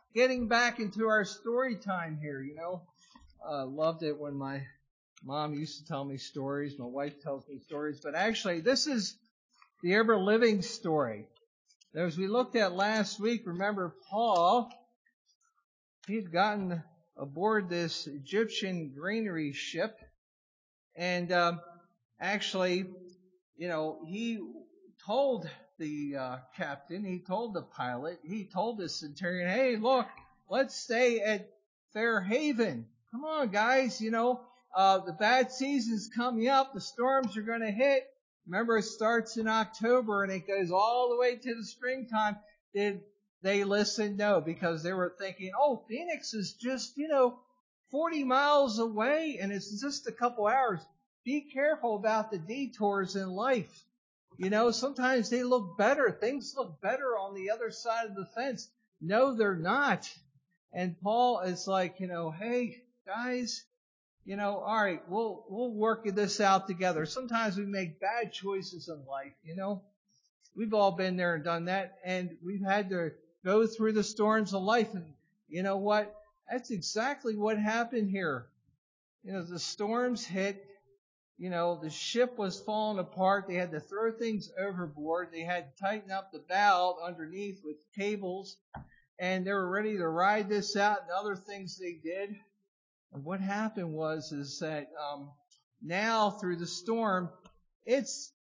getting back into our story time here, Loved it when my mom used to tell me stories. My wife tells me stories. But actually, this is the ever-living story. As we looked at last week, remember Paul, he had gotten aboard this Egyptian granary ship. And actually, he told the captain, he told the pilot, he told the centurion, hey, look, let's stay at Fairhaven. Come on, guys, the bad season's coming up. The storms are going to hit. Remember, it starts in October and it goes all the way to the springtime. Did they listen? No, because they were thinking, oh, Phoenix is just, 40 miles away and it's just a couple hours. Be careful about the detours in life. Sometimes they look better. Things look better on the other side of the fence. No, they're not. And Paul is like, hey, guys, all right, we'll work this out together. Sometimes we make bad choices in life, We've all been there and done that. And we've had to go through the storms of life. And you know what? That's exactly what happened here. The storms hit. The ship was falling apart. They had to throw things overboard. They had to tighten up the bow underneath with cables. And they were ready to ride this out and other things they did. And what happened is that now through the storm, it's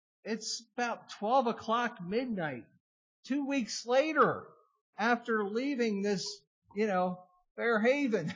about 12 o'clock midnight. 2 weeks later, after leaving this, Fairhaven,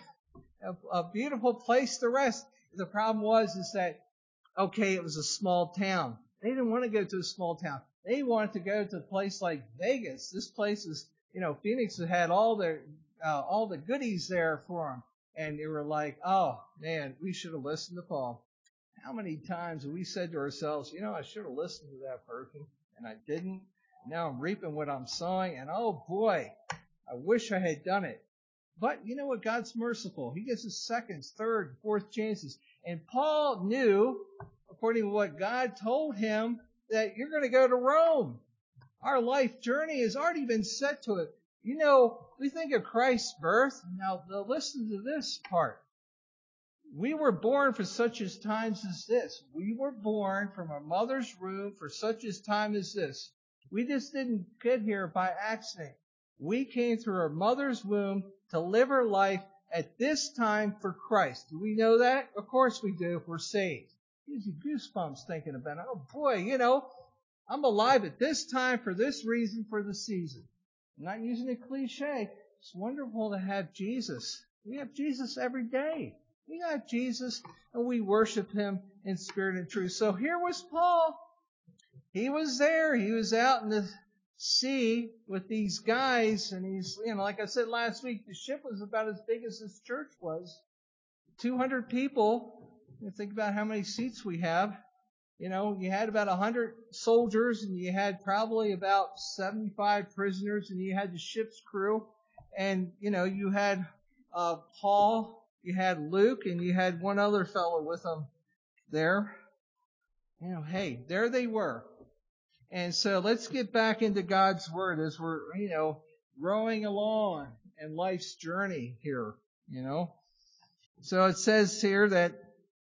a beautiful place to rest. The problem is that okay, it was a small town. They didn't want to go to a small town. They wanted to go to a place like Vegas. This place is, Phoenix had all the goodies there for them. And they were like, oh, man, we should have listened to Paul. How many times have we said to ourselves, I should have listened to that person, and I didn't. Now I'm reaping what I'm sowing, and oh, boy, I wish I had done it. But you know what? God's merciful. He gives us seconds, third, fourth chances. And Paul knew, according to what God told him, that you're going to go to Rome. Our life journey has already been set to it. We think of Christ's birth. Now, listen to this part. We were born for such as times as this. We were born from our mother's womb for such as time as this. We just didn't get here by accident. We came through our mother's womb to live our life at this time for Christ. Do we know that? Of course we do if we're saved. Gives you goosebumps thinking about it. Oh boy, I'm alive at this time for this reason, for the season. I'm not using a cliche. It's wonderful to have Jesus. We have Jesus every day. We got Jesus and we worship Him in spirit and truth. So here was Paul. He was there. He was out in the sea with these guys, and he's, like I said last week, the ship was about as big as this church was. 200 people. Think about how many seats we have. You had about 100 soldiers, and you had probably about 75 prisoners, and you had the ship's crew, and you had Paul, you had Luke, and you had one other fellow with them there. Hey, there they were. And so let's get back into God's Word as we're, rowing along in life's journey here, So it says here that,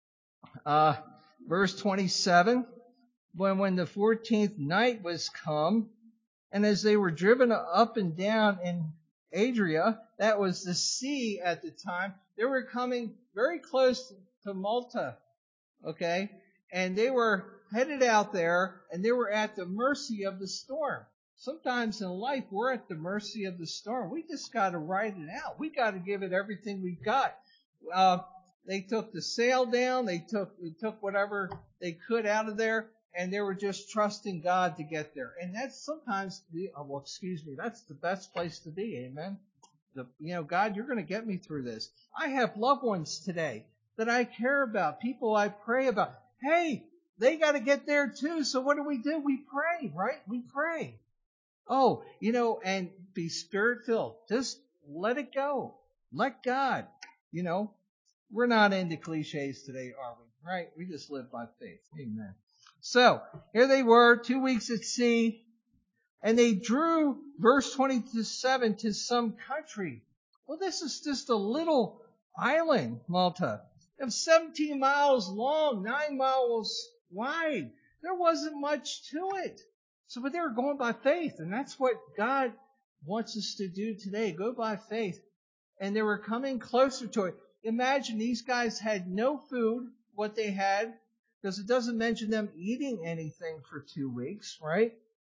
verse 27, when the 14th night was come, and as they were driven up and down in Adria, that was the sea at the time, they were coming very close to Malta, okay? And they were headed out there, and they were at the mercy of the storm. Sometimes in life, we're at the mercy of the storm. We just got to ride it out. We got to give it everything we've got. They took the sail down. They took whatever they could out of there, and they were just trusting God to get there. And that's sometimes that's the best place to be. Amen. God, you're going to get me through this. I have loved ones today that I care about, people I pray about. Hey, they got to get there too. So what do? We pray, right? We pray. Oh, and be spirit-filled. Just let it go. Let God. We're not into cliches today, are we? Right? We just live by faith. Amen. So, here they were, 2 weeks at sea. And they drew, verse 27, to some country. Well, this is just a little island, Malta. It's 17 miles long, 9 miles wide. There wasn't much to it. So, but they were going by faith, and that's what God wants us to do today. Go by faith. And they were coming closer to it. Imagine these guys had no food, what they had, because it doesn't mention them eating anything for 2 weeks, right?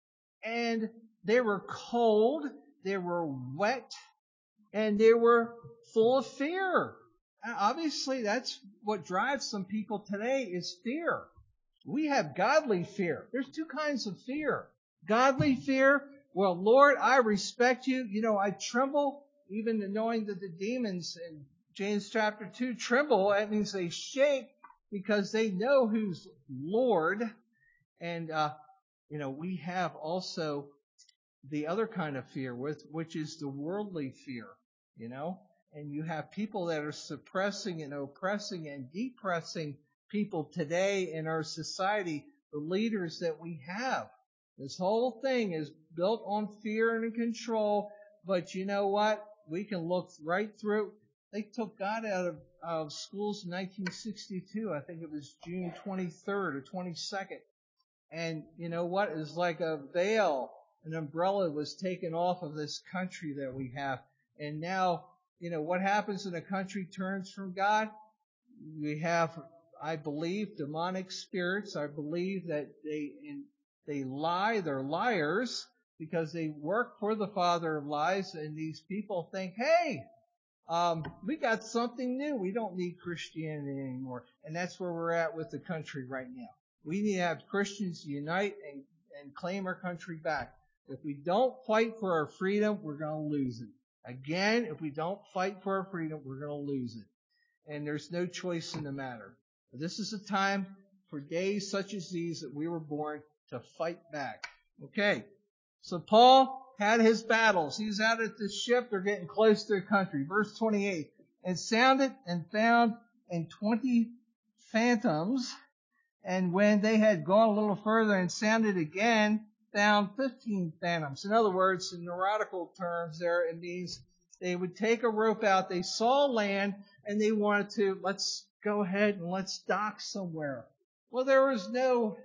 And they were cold, they were wet, and they were full of fear. And obviously, that's what drives some people today is fear. We have godly fear. There's 2 kinds of fear. Godly fear, well, Lord, I respect you. You know, I tremble, even knowing that the demons in James chapter 2 tremble. That means they shake because they know who's Lord. And, we have also the other kind of fear, which is the worldly fear, And you have people that are suppressing and oppressing and depressing people today in our society, the leaders that we have. This whole thing is built on fear and control, but you know what? We can look right through. They took God out of schools in 1962. I think it was June 23rd or 22nd. And you know what? It was like a veil, an umbrella was taken off of this country that we have. And now, what happens when a country turns from God? We have, I believe, demonic spirits. I believe that they lie. They're liars because they work for the father of lies. And these people think, hey, we got something new. We don't need Christianity anymore. And that's where we're at with the country right now. We need to have Christians unite and claim our country back. If we don't fight for our freedom, we're going to lose it. Again, if we don't fight for our freedom, we're going to lose it. And there's no choice in the matter. This is a time for days such as these that we were born to fight back. Okay. So Paul had his battles. He's out at the ship. They're getting close to the country. Verse 28. And sounded and found in 20 fathoms. And when they had gone a little further and sounded again, found 15 fathoms. In other words, in nautical terms there, it means they would take a rope out. They saw land and they wanted to, let's go ahead and let's dock somewhere. Well, there was no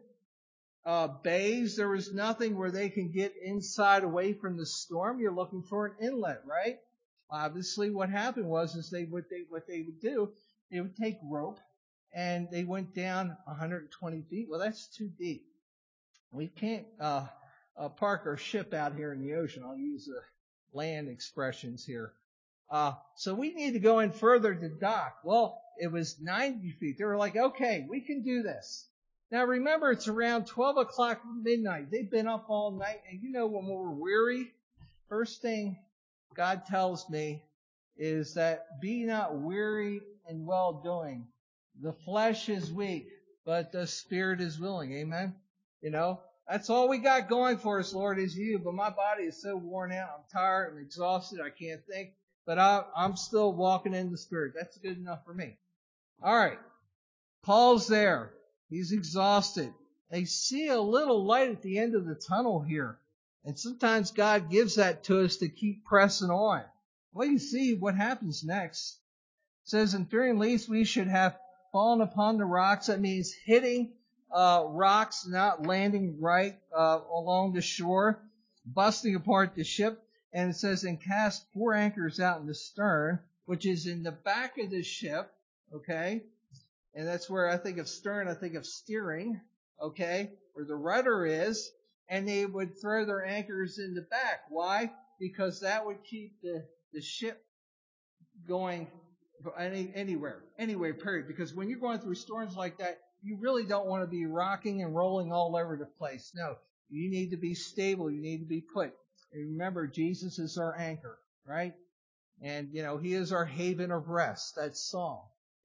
bays. There was nothing where they can get inside away from the storm. You're looking for an inlet, right? Obviously, what happened was what they would do, they would take rope and they went down 120 feet. Well, that's too deep. We can't park our ship out here in the ocean. I'll use the land expressions here. So we need to go in further to dock. Well, it was 90 feet. They were like, okay, we can do this. Now remember, it's around 12 o'clock midnight. They've been up all night. And when we're weary, first thing God tells me is that be not weary in well doing. The flesh is weak, but the spirit is willing. Amen? That's all we got going for us, Lord, is you. But my body is so worn out. I'm tired. I'm exhausted. I can't think. But I'm still walking in the spirit. That's good enough for me. All right. Paul's there. He's exhausted. They see a little light at the end of the tunnel here. And sometimes God gives that to us to keep pressing on. Well, you see what happens next. It says, and fearing lest we should have fallen upon the rocks. That means hitting rocks, not landing right along the shore, busting apart the ship. And it says, and cast 4 anchors out in the stern, which is in the back of the ship, okay? And that's where I think of stern, I think of steering, okay? Where the rudder is. And they would throw their anchors in the back. Why? Because that would keep the ship going anywhere, period. Because when you're going through storms like that, you really don't want to be rocking and rolling all over the place. No, you need to be stable. You need to be put. And remember, Jesus is our anchor, right? And, He is our haven of rest. That song,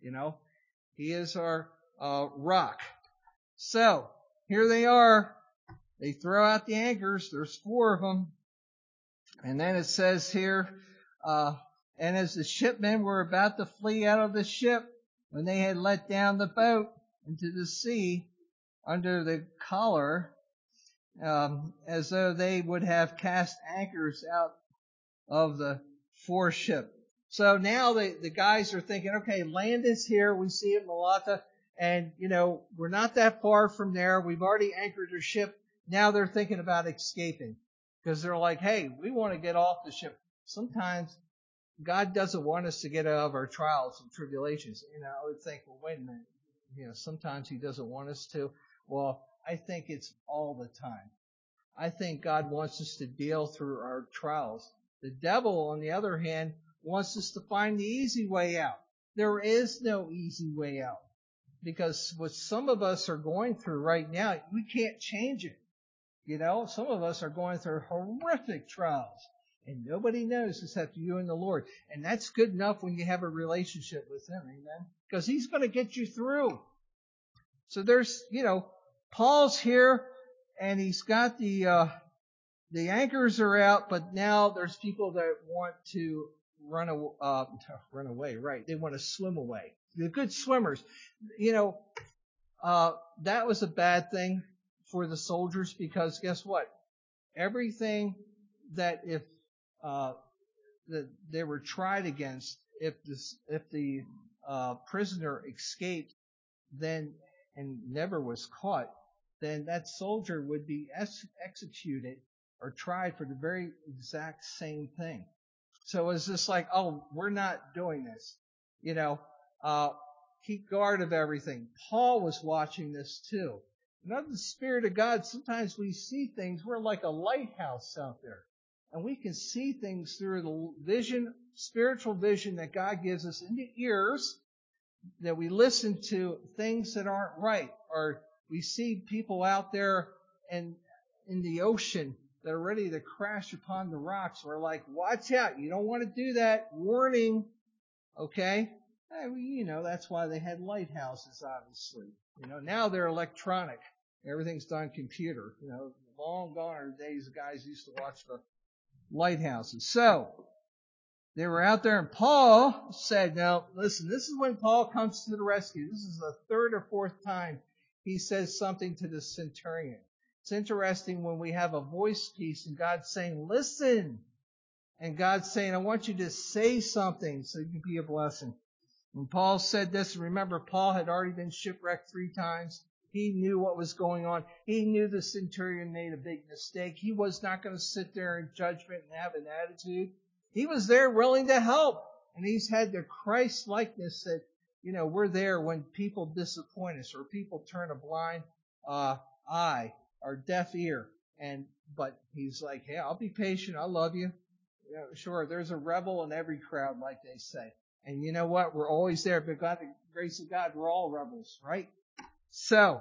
He is our rock. So, here they are. They throw out the anchors. There's 4 of them. And then it says here, and as the shipmen were about to flee out of the ship, when they had let down the boat into the sea under the collar, as though they would have cast anchors out of the foreship. So now the guys are thinking, okay, land is here. We see it in Malta. And, we're not that far from there. We've already anchored our ship. Now they're thinking about escaping because they're like, hey, we want to get off the ship. Sometimes God doesn't want us to get out of our trials and tribulations. I would think, well, wait a minute. Sometimes he doesn't want us to. Well, I think it's all the time. I think God wants us to deal through our trials. The devil, on the other hand, wants us to find the easy way out. There is no easy way out. Because what some of us are going through right now, we can't change it. Some of us are going through horrific trials. And nobody knows except you and the Lord. And that's good enough when you have a relationship with Him. Amen? Because He's going to get you through. So there's, Paul's here and he's got the anchors are out, but now there's people that want to run away, right? They want to swim away. They're good swimmers. That was a bad thing for the soldiers because guess what? Everything that that they were tried against, if the prisoner escaped, then and never was caught, then that soldier would be executed or tried for the very exact same thing. So it's just like, oh, we're not doing this. Keep guard of everything. Paul was watching this too. And of the Spirit of God, sometimes we see things. We're like a lighthouse out there. And we can see things through the vision, spiritual vision that God gives us in the ears, that we listen to things that aren't right. Or we see people out there and in the ocean that are ready to crash upon the rocks. We're like, watch out. You don't want to do that. Warning. Okay? That's why they had lighthouses, obviously. Now they're electronic. Everything's done computer. Long gone are the days the guys used to watch the lighthouses. So, they were out there and Paul said, now, listen, this is when Paul comes to the rescue. This is the third or fourth time he says something to the centurion. It's interesting when we have a voice piece and God's saying, listen. And God's saying, I want you to say something so you can be a blessing. When Paul said this, remember, Paul had already been shipwrecked 3 times. He knew what was going on. He knew the centurion made a big mistake. He was not going to sit there in judgment and have an attitude. He was there willing to help. And he's had the Christ likeness that, we're there when people disappoint us or people turn a blind eye or deaf ear. But he's like, hey, I'll be patient. I love you. Sure, there's a rebel in every crowd, like they say. And you know what? We're always there. But by the grace of God, we're all rebels, right? So,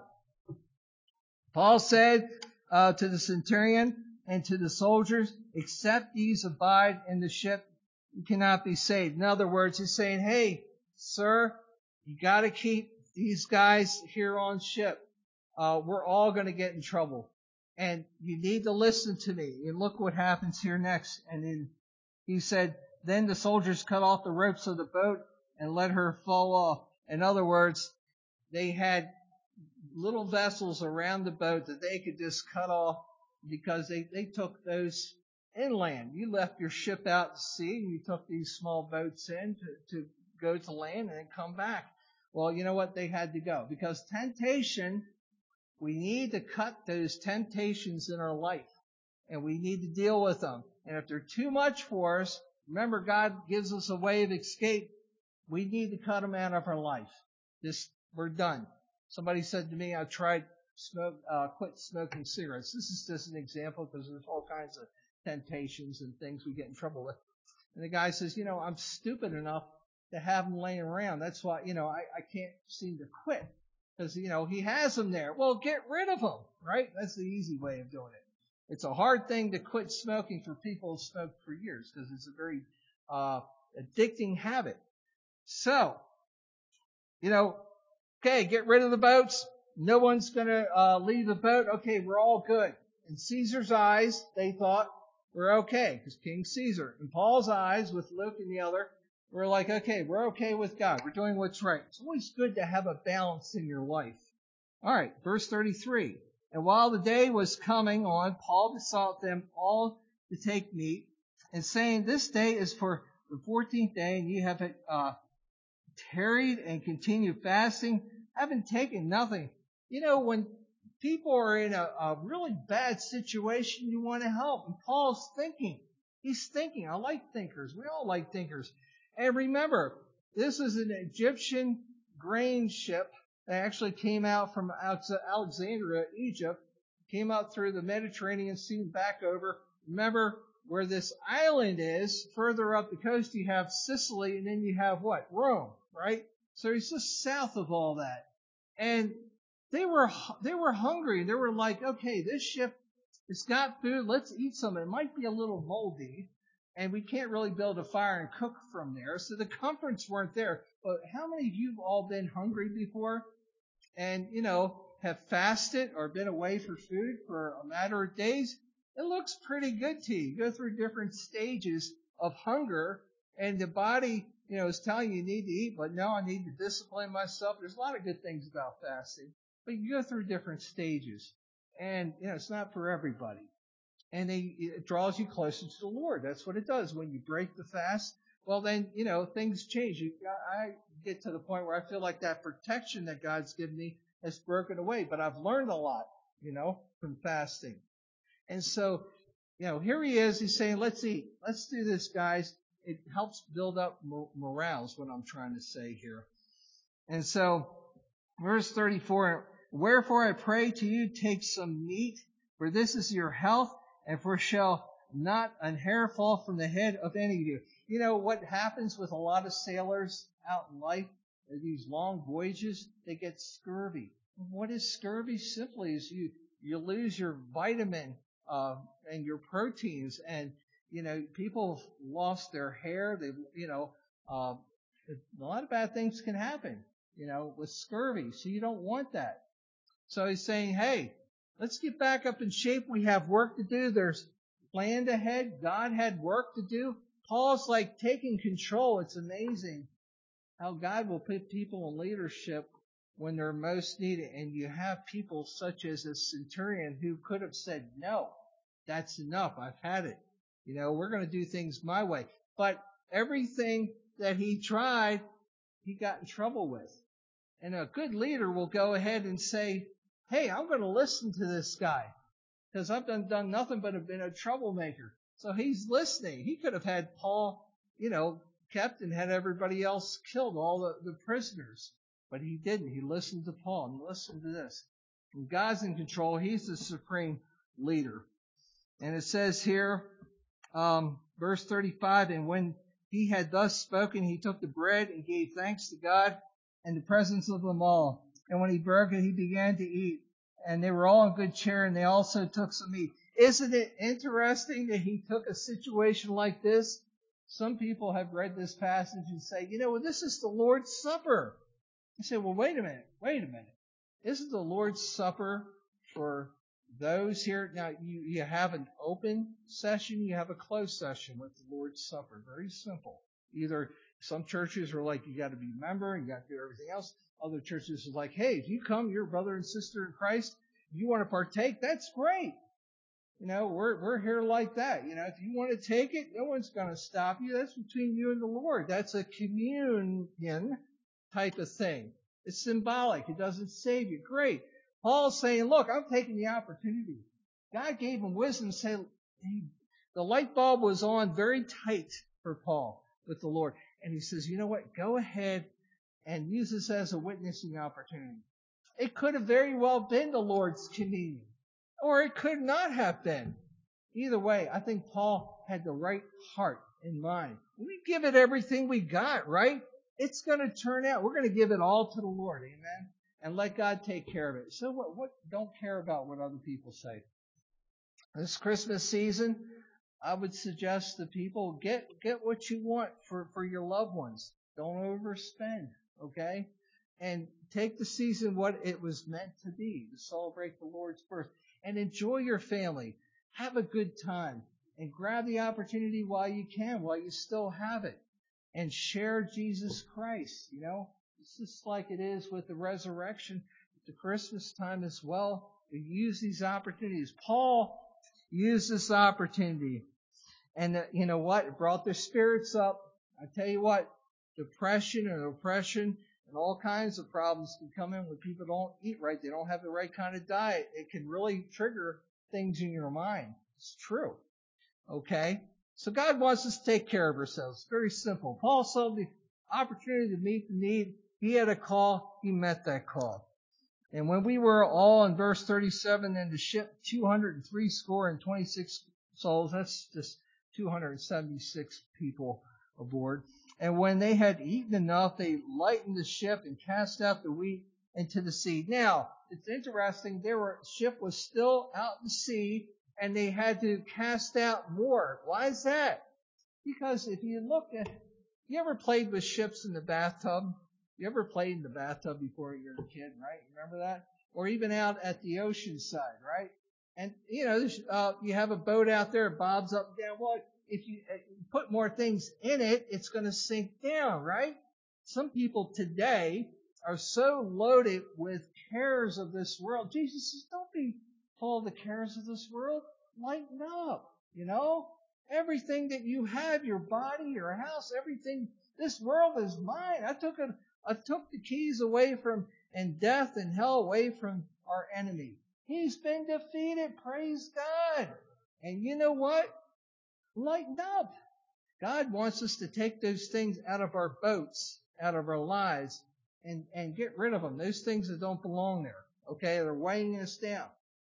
Paul said to the centurion and to the soldiers, except these abide in the ship, you cannot be saved. In other words, he's saying, hey, sir, you got to keep these guys here on ship. We're all going to get in trouble. And you need to listen to me. And look what happens here next. And then he said, then the soldiers cut off the ropes of the boat and let her fall off. In other words, they had little vessels around the boat that they could just cut off because they took those inland. You left your ship out to sea and you took these small boats in to go to land and then come back. Well, you know what? They had to go because temptation, we need to cut those temptations in our life and we need to deal with them. And if they're too much for us, remember God gives us a way of escape. We need to cut them out of our life. We're done. Somebody said to me, I tried quit smoking cigarettes. This is just an example because there's all kinds of temptations and things we get in trouble with. And the guy says, I'm stupid enough to have them laying around. That's why, I can't seem to quit because, he has them there. Well, get rid of them, right? That's the easy way of doing it. It's a hard thing to quit smoking for people who smoked for years because it's a very addicting habit. So, okay, get rid of the boats. No one's going to leave the boat. Okay, we're all good. In Caesar's eyes, they thought we're okay because King Caesar. In Paul's eyes, with Luke and the other, we're like, okay, we're okay with God. We're doing what's right. It's always good to have a balance in your life. All right, verse 33. And while the day was coming on, Paul besought them all to take meat, and saying, this day is for the 14th day, and you have tarried and continued fasting, haven't taken nothing. You know, when people are in a really bad situation, you want to help. And Paul's thinking. He's thinking. I like thinkers. We all like thinkers. And remember, this is an Egyptian grain ship that actually came out from Alexandria, Egypt, came out through the Mediterranean Sea and back over. Remember where this island is, further up the coast, you have Sicily, and then you have what? Rome, right? So it's just south of all that. And they were hungry. They were like, okay, this ship, it's got food. Let's eat some. It might be a little moldy, and we can't really build a fire and cook from there. So the comforts weren't there. But how many of you have all been hungry before and, have fasted or been away for food for a matter of days? It looks pretty good to you. You go through different stages of hunger, and the body, is telling you need to eat, but no, I need to discipline myself. There's a lot of good things about fasting, but you go through different stages, and, it's not for everybody. And it draws you closer to the Lord. That's what it does. When you break the fast, well, then, things change. I get to the point where I feel like that protection that God's given me has broken away, but I've learned a lot, from fasting. And so, here he is. He's saying, let's eat. Let's do this, guys. It helps build up morale is what I'm trying to say here. And so, verse 34, wherefore I pray to you, take some meat, for this is your health, and for shall not an hair fall from the head of any of you. You know what happens with a lot of sailors out in life? These long voyages, they get scurvy. What is scurvy? Simply is you lose your vitamin and your proteins, and people have lost their hair. A lot of bad things can happen, with scurvy. So you don't want that. So he's saying, hey, let's get back up in shape. We have work to do. There's planned ahead. God had work to do. Paul's like taking control. It's amazing how God will put people in leadership when they're most needed. And you have people such as a centurion who could have said, no, that's enough. I've had it. We're going to do things my way. But everything that he tried, he got in trouble with. And a good leader will go ahead and say, hey, I'm going to listen to this guy because I've done nothing but have been a troublemaker. So he's listening. He could have had Paul, kept and had everybody else killed, all the prisoners. But he didn't. He listened to Paul and listened to this. And God's in control. He's the supreme leader. And it says here, verse 35, and when he had thus spoken, he took the bread and gave thanks to God in the presence of them all. And when he broke it, he began to eat. And they were all in good cheer, and they also took some meat. Isn't it interesting that he took a situation like this? Some people have read this passage and say, this is the Lord's Supper. I say, well, wait a minute. Isn't the Lord's Supper for those here? Now, you have an open session, you have a closed session with the Lord's Supper. Very simple. Either some churches are like, you got to be a member, you got to do everything else. Other churches are like, hey, if you come, you're a brother and sister in Christ, you want to partake, that's great. We're here like that. If you want to take it, no one's going to stop you. That's between you and the Lord. That's a communion type of thing. It's symbolic. It doesn't save you. Great. Paul's saying, look, I'm taking the opportunity. God gave him wisdom. The light bulb was on very tight for Paul with the Lord. And he says, you know what? Go ahead and use this as a witnessing opportunity. It could have very well been the Lord's communion, or it could not have been. Either way, I think Paul had the right heart in mind. We give it everything we got, right? It's going to turn out. We're going to give it all to the Lord, amen? And let God take care of it. So what? Don't care about what other people say. This Christmas season, I would suggest to people, get what you want for your loved ones. Don't overspend, okay? And take the season what it was meant to be, to celebrate the Lord's birth. And enjoy your family. Have a good time. And grab the opportunity while you can, while you still have it. And share Jesus Christ, It's just like it is with the resurrection, the Christmas time as well. We use these opportunities. Paul used this opportunity. And you know what? It brought their spirits up. I tell you what, depression and oppression and all kinds of problems can come in when people don't eat right. They don't have the right kind of diet. It can really trigger things in your mind. It's true. Okay? So God wants us to take care of ourselves. It's very simple. Paul saw the opportunity to meet the need. He had a call. He met that call. And when we were all in verse 37 in the ship, 203 score and 26 souls, that's just 276 people aboard. And when they had eaten enough, they lightened the ship and cast out the wheat into the sea. Now, it's interesting, ship was still out in the sea, and they had to cast out more. Why is that? Because if you you ever played with ships in the bathtub? You ever played in the bathtub before you were a kid, right? Remember that? Or even out at the ocean side, right? And, you have a boat out there, it bobs up and down. Well, if you put more things in it, it's going to sink down, right? Some people today are so loaded with cares of this world. Jesus says, don't be full of the cares of this world. Lighten up, Everything that you have, your body, your house, everything, this world is mine. I took the keys away from, and death and hell away from our enemy. He's been defeated. Praise God. And you know what? Lighten up. God wants us to take those things out of our boats, out of our lives, and get rid of them. Those things that don't belong there. Okay? They're weighing us down.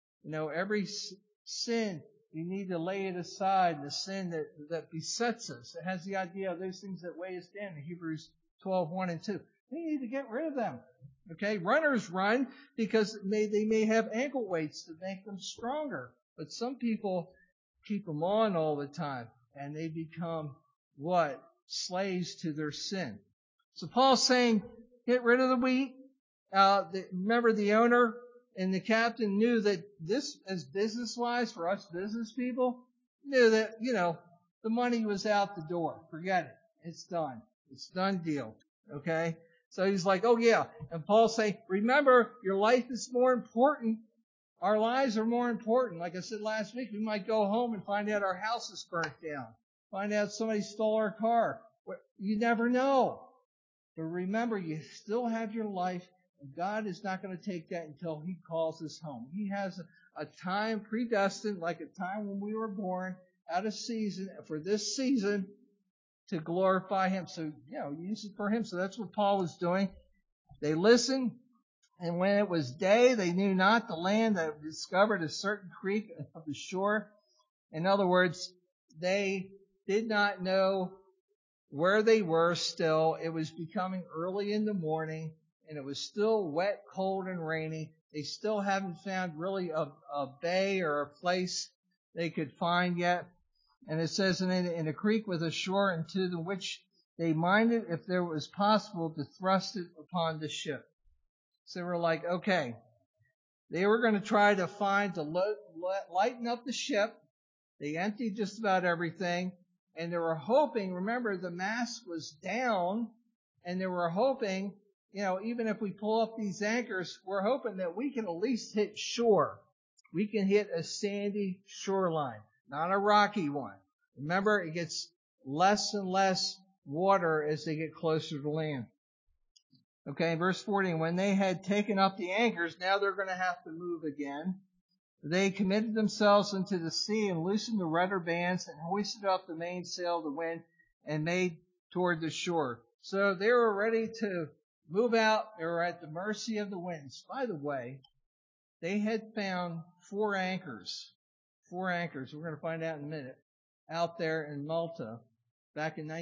Every sin, we need to lay it aside. The sin that besets us. It has the idea of those things that weigh us down in Hebrews 12:1 and 2. We need to get rid of them. Okay? Runners run because they may have ankle weights to make them stronger. But some people keep them on all the time. And they become what? Slaves to their sin. So Paul's saying, get rid of the wheat. Remember the owner and the captain knew that this, as business-wise, for us business people, knew that, the money was out the door. Forget it. It's done. It's done deal. Okay? So he's like, oh yeah. And Paul's saying, remember, your life is more important. Our lives are more important. Like I said last week, we might go home and find out our house is burnt down. Find out somebody stole our car. You never know. But remember, you still have your life, and God is not going to take that until He calls us home. He has a time predestined, like a time when we were born, out of season, for this season, to glorify Him. So, use it for Him. So that's what Paul was doing. They listened. And when it was day, they knew not the land that discovered a certain creek of the shore. In other words, they did not know where they were still. It was becoming early in the morning, and it was still wet, cold, and rainy. They still haven't found really a bay or a place they could find yet. And it says in a creek with a shore into the which they minded if there was possible to thrust it upon the ship. So we're like, okay, they were going to try to lighten up the ship. They emptied just about everything. And they were hoping, remember, the mast was down. And they were hoping, even if we pull up these anchors, we're hoping that we can at least hit shore. We can hit a sandy shoreline, not a rocky one. Remember, it gets less and less water as they get closer to land. Okay, verse 14, when they had taken up the anchors, now they're going to have to move again. They committed themselves into the sea and loosened the rudder bands and hoisted up the mainsail of the wind and made toward the shore. So they were ready to move out. They were at the mercy of the winds. By the way, they had found 4 anchors. 4 anchors. We're going to find out in a minute. Out there in Malta. Back in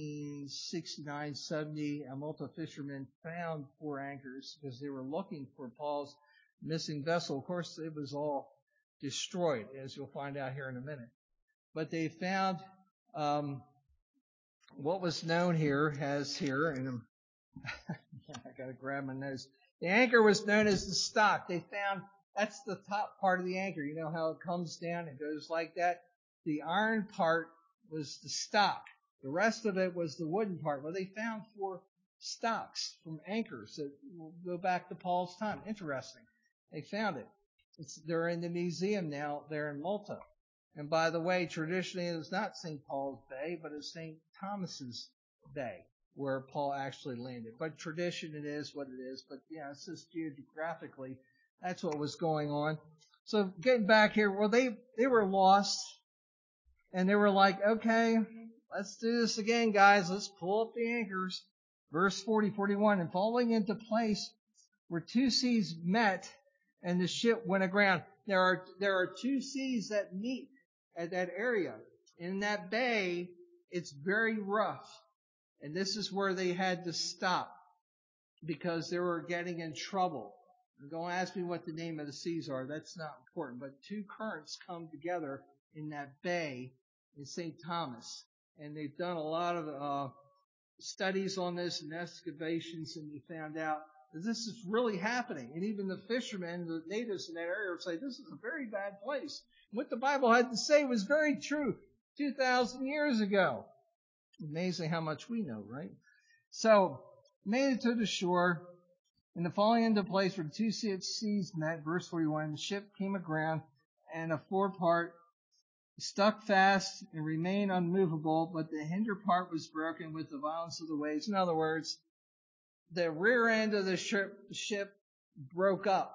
1969-70, a Malta fisherman found 4 anchors because they were looking for Paul's missing vessel. Of course, it was all destroyed, as you'll find out here in a minute. But they found what was known here as here, and I got to grab my nose. The anchor was known as the stock. They found that's the top part of the anchor. You know how it comes down and goes like that? The iron part was the stock. The rest of it was the wooden part. Well, they found 4 stocks from anchors that will go back to Paul's time. Interesting. They found it. They're in the museum now. They're in Malta. And by the way, traditionally it's not St. Paul's Bay, but it's St. Thomas's Bay, where Paul actually landed. But tradition, it is what it is. But yeah, it's just geographically, that's what was going on. So getting back here, well, they were lost, and they were like, okay, let's do this again, guys. Let's pull up the anchors. Verse 41, and falling into place where two seas met, and the ship went aground. There are two seas that meet at that area. In that bay, it's very rough. And this is where they had to stop because they were getting in trouble. And don't ask me what the name of the seas are. That's not important. But two currents come together in that bay in St. Thomas. And they've done a lot of studies on this and excavations, and they found out that this is really happening. And even the fishermen, the natives in that area would say, this is a very bad place. What the Bible had to say was very true 2,000 years ago. Amazing how much we know, right? So, made it to the shore, and the falling into place where the two seas met, verse 41, the ship came aground, and a forepart stuck fast and remained unmovable, but the hinder part was broken with the violence of the waves. In other words, the rear end of the ship broke up.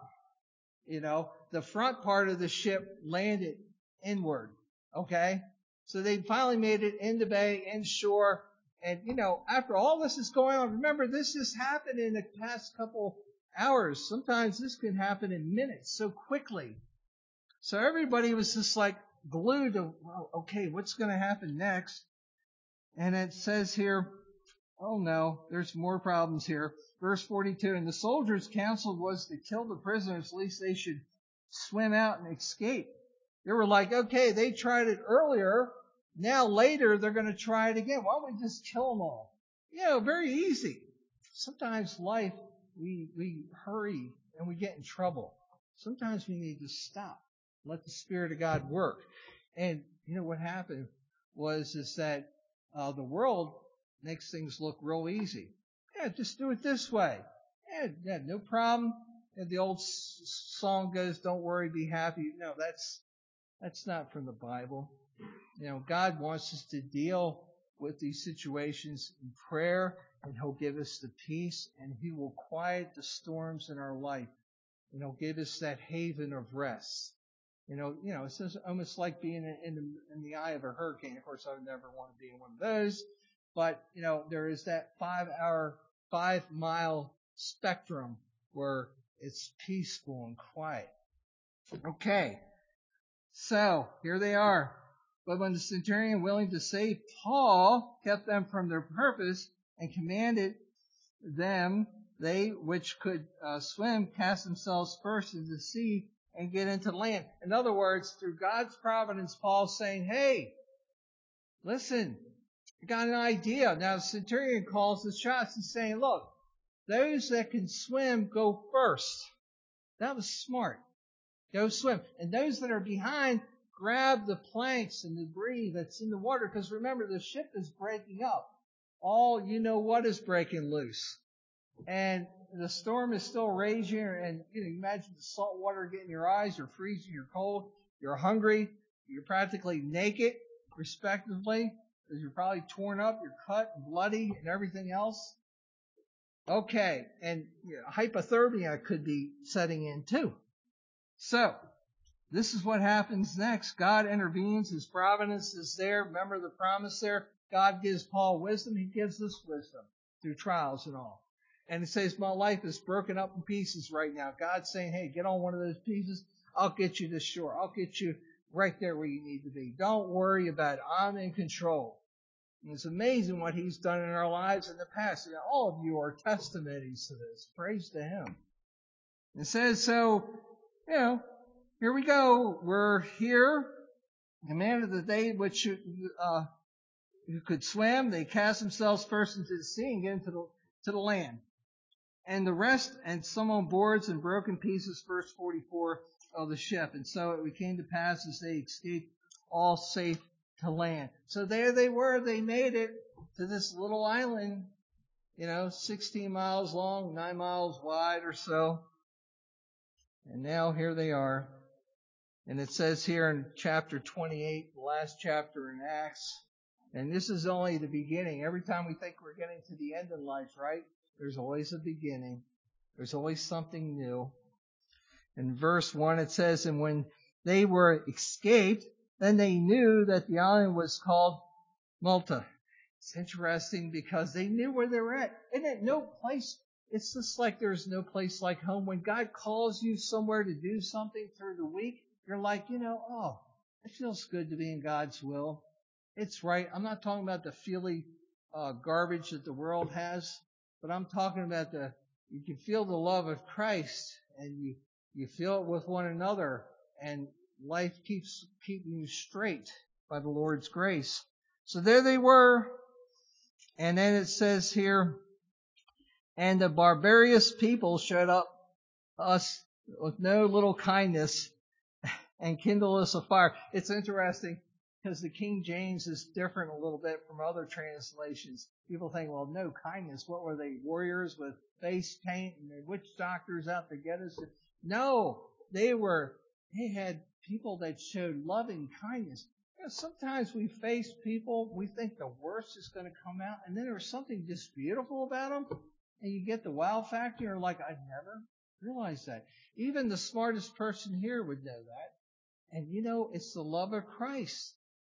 The front part of the ship landed inward. Okay? So they finally made it in the bay, inshore. And, after all this is going on, remember, this just happened in the past couple hours. Sometimes this can happen in minutes, so quickly. So everybody was just like glued to, well, okay, what's going to happen next? And it says here, oh no, there's more problems here. Verse 42, and the soldiers' counsel was to kill the prisoners, lest they should swim out and escape. They were like, okay, they tried it earlier. Now later they're going to try it again. Why don't we just kill them all? Very easy. Sometimes life, we hurry and we get in trouble. Sometimes we need to stop. Let the Spirit of God work. And what happened is that the world makes things look real easy. Yeah, just do it this way. Yeah, no problem. And the old song goes, don't worry, be happy. No, that's not from the Bible. God wants us to deal with these situations in prayer, and He'll give us the peace, and He will quiet the storms in our life, and He'll give us that haven of rest. It's almost like being in the eye of a hurricane. Of course, I would never want to be in one of those. But, there is that 5-mile spectrum where it's peaceful and quiet. Okay. So, here they are. But when the centurion, willing to save Paul, kept them from their purpose and commanded them, they which could swim cast themselves first into the sea and get into land. In other words, through God's providence, Paul's saying, hey, listen, I got an idea. Now the centurion calls the shots and saying, look, those that can swim go first. That was smart. Go swim. And those that are behind, grab the planks and debris that's in the water. Because remember, the ship is breaking up. All what is breaking loose. And the storm is still raging, and imagine the salt water getting your eyes, you're freezing, you're cold, you're hungry, you're practically naked, respectively, because you're probably torn up, you're cut and bloody and everything else. Okay, and hypothermia could be setting in too. So, this is what happens next. God intervenes, His providence is there. Remember the promise there? God gives Paul wisdom, He gives us wisdom through trials and all. And it says, my life is broken up in pieces right now. God's saying, hey, get on one of those pieces. I'll get you to shore. I'll get you right there where you need to be. Don't worry about it. I'm in control. And it's amazing what He's done in our lives in the past. All of you are testimonies to this. Praise to Him. It says, so, here we go. We're here. Commanded that they which who could swim, they cast themselves first into the sea and get into the land. And the rest, and some on boards and broken pieces, verse 44 of the ship. And so it came to pass as they escaped, all safe to land. So there they were. They made it to this little island, 16 miles long, 9 miles wide or so. And now here they are. And it says here in chapter 28, the last chapter in Acts, and this is only the beginning. Every time we think we're getting to the end of life, right? There's always a beginning. There's always something new. In verse 1 it says, and when they were escaped, then they knew that the island was called Malta. It's interesting because they knew where they were at. Isn't it no place? It's just like there's no place like home. When God calls you somewhere to do something through the week, you're like, oh, it feels good to be in God's will. It's right. I'm not talking about the feely garbage that the world has, but I'm talking about you can feel the love of Christ, and you feel it with one another, and life keeps keeping you straight by the Lord's grace. So there they were, and then it says here, and the barbarous people showed up us with no little kindness and kindled us a fire. It's interesting because the King James is different a little bit from other translations. People think, well, no kindness. What were they, warriors with face paint and witch doctors out to get us? No, they had people that showed loving kindness. Sometimes we face people, we think the worst is going to come out, and then there's something just beautiful about them, and you get the wow factor. You're like, I'd never realized that. Even the smartest person here would know that. And it's the love of Christ.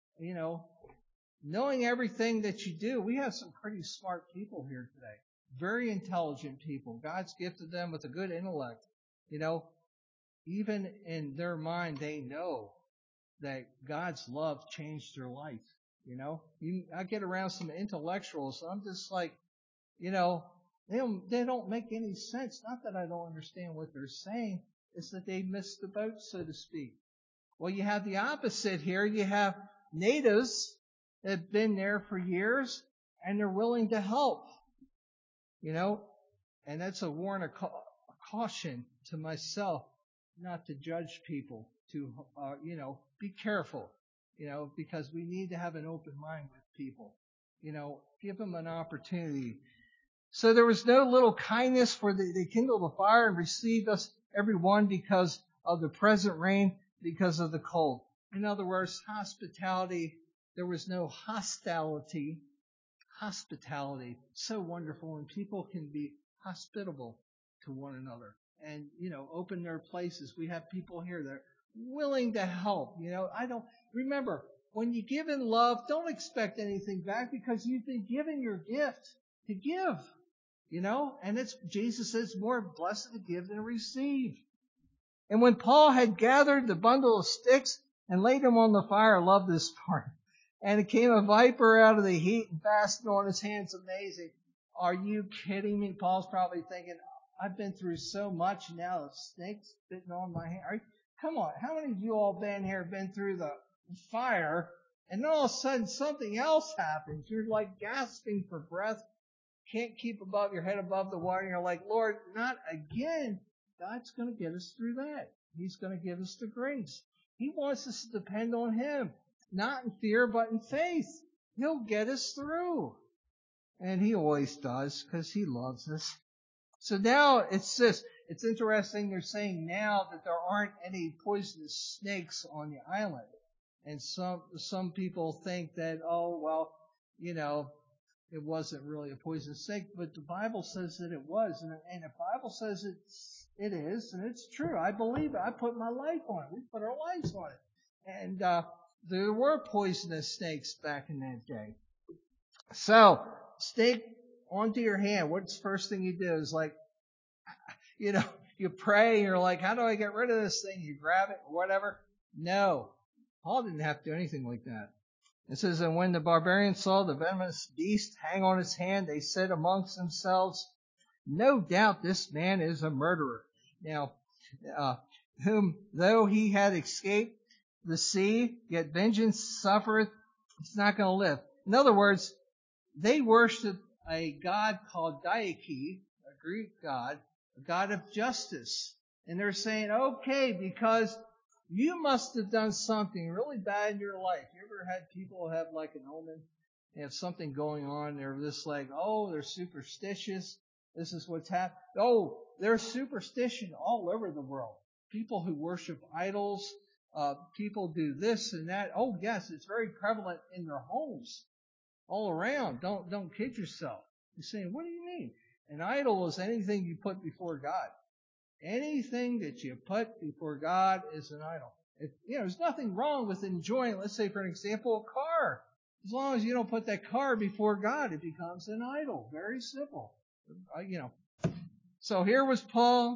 Knowing everything that you do. We have some pretty smart people here today. Very intelligent people. God's gifted them with a good intellect. Even in their mind, they know that God's love changed their life. I get around some intellectuals, and I'm just like, they don't make any sense. Not that I don't understand what they're saying. It's that they missed the boat, so to speak. Well, you have the opposite here. You have natives that have been there for years, and they're willing to help. And that's a warning, a caution to myself not to judge people, to, be careful, because we need to have an open mind with people. Give them an opportunity. So there was no little kindness, for they kindled a fire and received us every one because of the present rain, because of the cold. In other words, hospitality. There was no hostility. Hospitality. So wonderful when people can be hospitable to one another and, open their places. We have people here that are willing to help. Remember, when you give in love, don't expect anything back, because you've been given your gift to give. And Jesus says, more blessed to give than receive. And when Paul had gathered the bundle of sticks and laid them on the fire, I love this part. And it came a viper out of the heat and fastened on his hands. Amazing. Are you kidding me? Paul's probably thinking, I've been through so much, now a snake's bitten on my hand. Come on, how many of you all been through the fire, and all of a sudden something else happens? You're like gasping for breath, can't keep your head above the water, and you're like, Lord, not again. God's going to get us through that. He's going to give us the grace. He wants us to depend on Him, not in fear, but in faith. He'll get us through. And He always does, because He loves us. So now it's this. It's interesting they're saying now that there aren't any poisonous snakes on the island. And some people think that, it wasn't really a poisonous snake, but the Bible says that it was. And the Bible says it is, and it's true. I believe it. I put my life on it. We put our lives on it. And there were poisonous snakes back in that day. So, snake onto your hand. What's the first thing you do? Is like, you pray, and you're like, how do I get rid of this thing? You grab it or whatever. No. Paul didn't have to do anything like that. It says, and when the barbarians saw the venomous beast hang on his hand, they said amongst themselves, no doubt this man is a murderer. Now, whom though he had escaped the sea, yet vengeance suffereth, it's not going to live. In other words, they worship a god called Diake, a Greek god, a god of justice. And they're saying, okay, because you must have done something really bad in your life. You ever had people have like an omen? They have something going on. They're just like, they're superstitious. This is what's happened. There's superstition all over the world. people who worship idols, people do this and that. Oh yes, it's very prevalent in their homes, all around. Don't kid yourself. You're saying, what do you mean? An idol is anything you put before God. Anything that you put before God is an idol. There's nothing wrong with enjoying, let's say for an example, a car. As long as you don't put that car before God, it becomes an idol. Very simple. So here was Paul.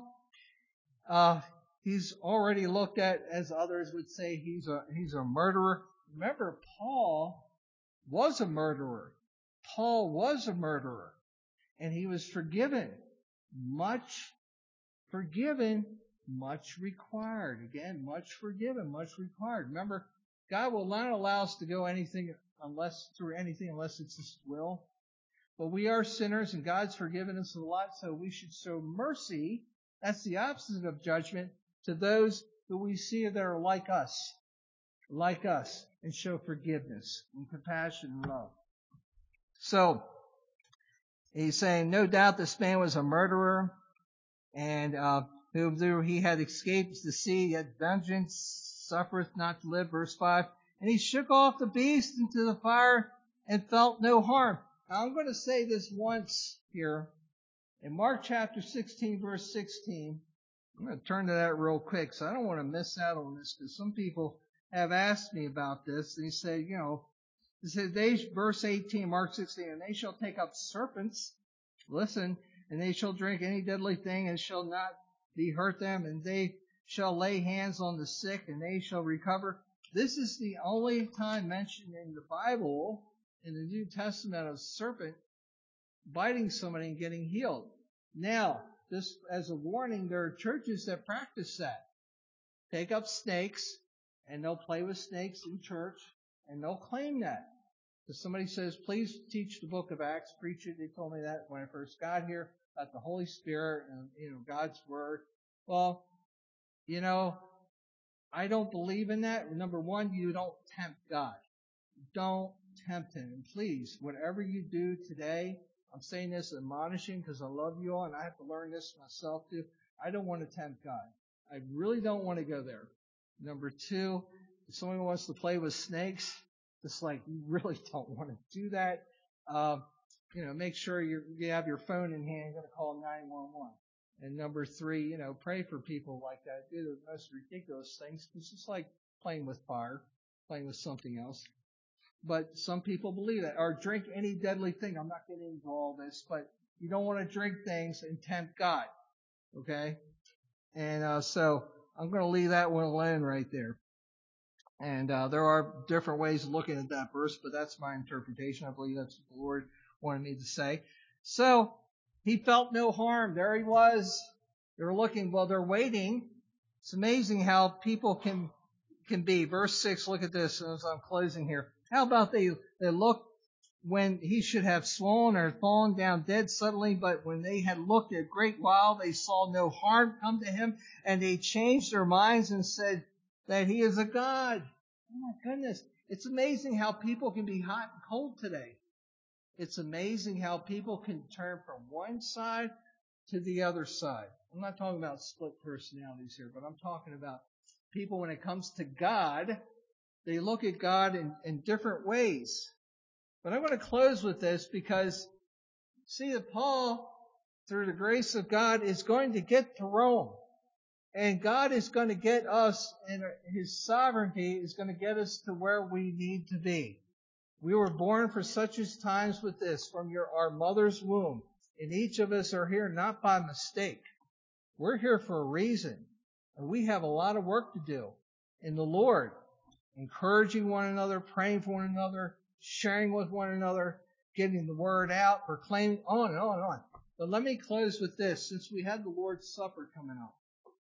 He's already looked at, as others would say, he's a murderer. Remember, Paul was a murderer. Paul was a murderer. And he was forgiven. Much forgiven, much required. Again, much forgiven, much required. Remember, God will not allow us to go through anything unless it's His will. But we are sinners and God's forgiven us a lot, so we should show mercy. That's the opposite of judgment, to those who we see that are like us, and show forgiveness and compassion and love. So, he's saying, no doubt this man was a murderer, and who he had escaped the sea, yet vengeance suffereth not to live, verse 5. And he shook off the beast into the fire and felt no harm. Now I'm going to say this once here. In Mark chapter 16, verse 16, I'm going to turn to that real quick, so I don't want to miss out on this, because some people have asked me about this. They say, verse 18, Mark 16, and they shall take up serpents, listen, and they shall drink any deadly thing, and shall not be hurt them, and they shall lay hands on the sick, and they shall recover. This is the only time mentioned in the Bible, in the New Testament, of serpent biting somebody and getting healed. Now, just as a warning, there are churches that practice that. Take up snakes, and they'll play with snakes in church, and they'll claim that. If somebody says, please teach the book of Acts, preach it. They told me that when I first got here, about the Holy Spirit and, God's Word. Well, I don't believe in that. Number one, you don't tempt God. Don't tempt Him. And please, whatever you do today, I'm saying this admonishing because I love you all and I have to learn this myself too. I don't want to tempt God. I really don't want to go there. Number two, if someone wants to play with snakes, it's like you really don't want to do that. Make sure you have your phone in hand. You're going to call 911. And number three, pray for people like that. Do the most ridiculous things. It's just like playing with fire, playing with something else. But some people believe that. Or drink any deadly thing. I'm not getting into all this, but you don't want to drink things and tempt God. Okay? And so I'm going to leave that one alone right there. And there are different ways of looking at that verse, but that's my interpretation. I believe that's what the Lord wanted me to say. So he felt no harm. There he was. They're looking. Well, they're waiting. It's amazing how people can be. Verse 6, look at this as I'm closing here. How about they looked when he should have swollen or fallen down dead suddenly, but when they had looked a great while, they saw no harm come to him, and they changed their minds and said that he is a god. Oh my goodness. It's amazing how people can be hot and cold today. It's amazing how people can turn from one side to the other side. I'm not talking about split personalities here, but I'm talking about people when it comes to God, they look at God in different ways. But I'm going to close with this because see that Paul, through the grace of God, is going to get to Rome. And God is going to get us, and His sovereignty is going to get us to where we need to be. We were born for such as times with this, from our mother's womb. And each of us are here not by mistake. We're here for a reason. And we have a lot of work to do in the Lord. Encouraging one another, praying for one another, sharing with one another, getting the word out, proclaiming, on and on and on. But let me close with this, since we had the Lord's Supper coming up.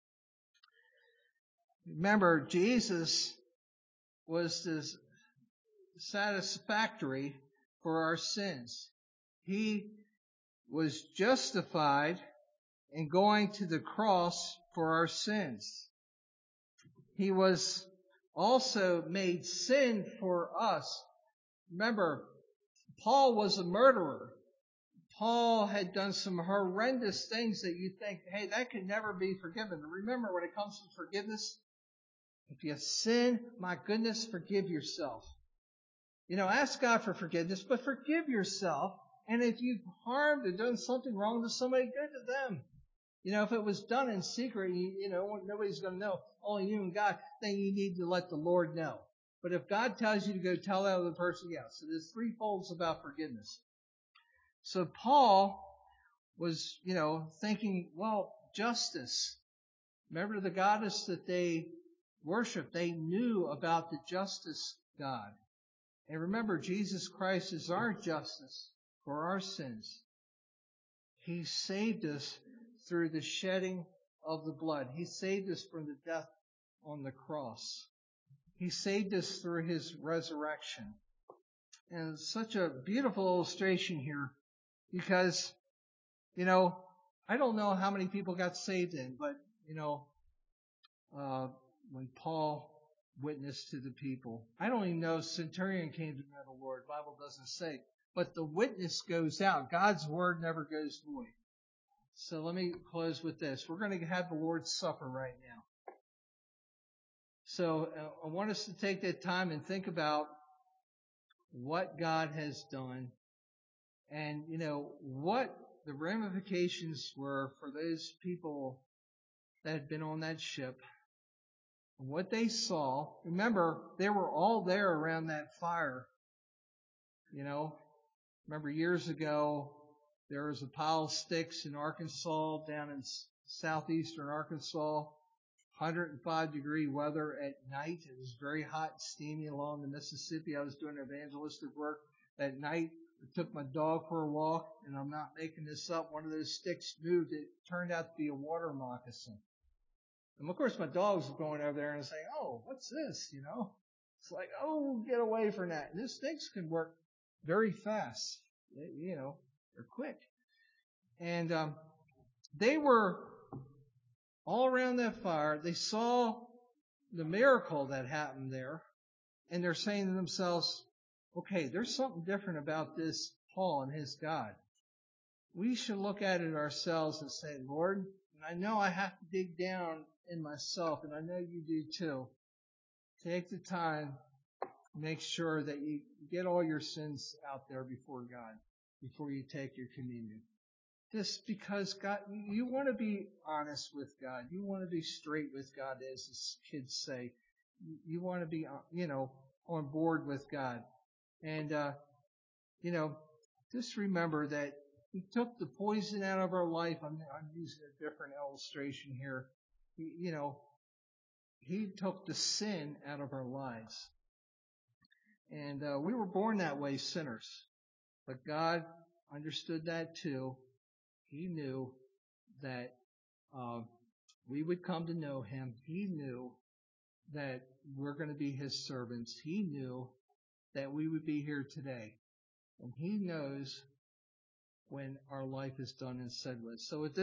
Remember, Jesus was this satisfactory for our sins. He was justified in going to the cross for our sins. He was also made sin for us. Remember, Paul was a murderer. Paul had done some horrendous things that you think, hey, that could never be forgiven. Remember, when it comes to forgiveness, if you sin, my goodness, forgive yourself. Ask God for forgiveness, but forgive yourself. And if you've harmed or done something wrong to somebody, go to them. If it was done in secret, nobody's going to know, only you and God, then you need to let the Lord know. But if God tells you to go tell that other person, yeah. So there's three folds about forgiveness. So Paul was, thinking, well, justice. Remember the goddess that they worshiped, they knew about the justice God. And remember, Jesus Christ is our justice for our sins. He saved us through the shedding of the blood. He saved us from the death on the cross. He saved us through His resurrection. And it's such a beautiful illustration here because, I don't know how many people got saved in, but, when Paul witnessed to the people, I don't even know if centurion came to know the Lord. The Bible doesn't say. But the witness goes out. God's word never goes void. So let me close with this. We're going to have the Lord's Supper right now. So I want us to take that time and think about what God has done and, what the ramifications were for those people that had been on that ship. What they saw. Remember, they were all there around that fire. Remember years ago, there was a pile of sticks in Arkansas, down in southeastern Arkansas, 105-degree weather at night. It was very hot and steamy along the Mississippi. I was doing evangelistic work that night. I took my dog for a walk, and I'm not making this up. One of those sticks moved. It turned out to be a water moccasin. And of course, my dogs were going over there and saying, oh, what's this? It's like, oh, get away from that. And these sticks can work very fast. They're quick. And they were all around that fire. They saw the miracle that happened there. And they're saying to themselves, okay, there's something different about this Paul and his God. We should look at it ourselves and say, Lord, and I know I have to dig down in myself, and I know you do too. Take the time, make sure that you get all your sins out there before God, before you take your communion. Just because God, you want to be honest with God. You want to be straight with God, as the kids say. You want to be, on board with God. And, just remember that He took the poison out of our life. I'm using a different illustration here. He took the sin out of our lives. And we were born that way, sinners. But God understood that too. He knew that we would come to know Him. He knew that we're going to be His servants. He knew that we would be here today. And He knows when our life is done and said with. So at this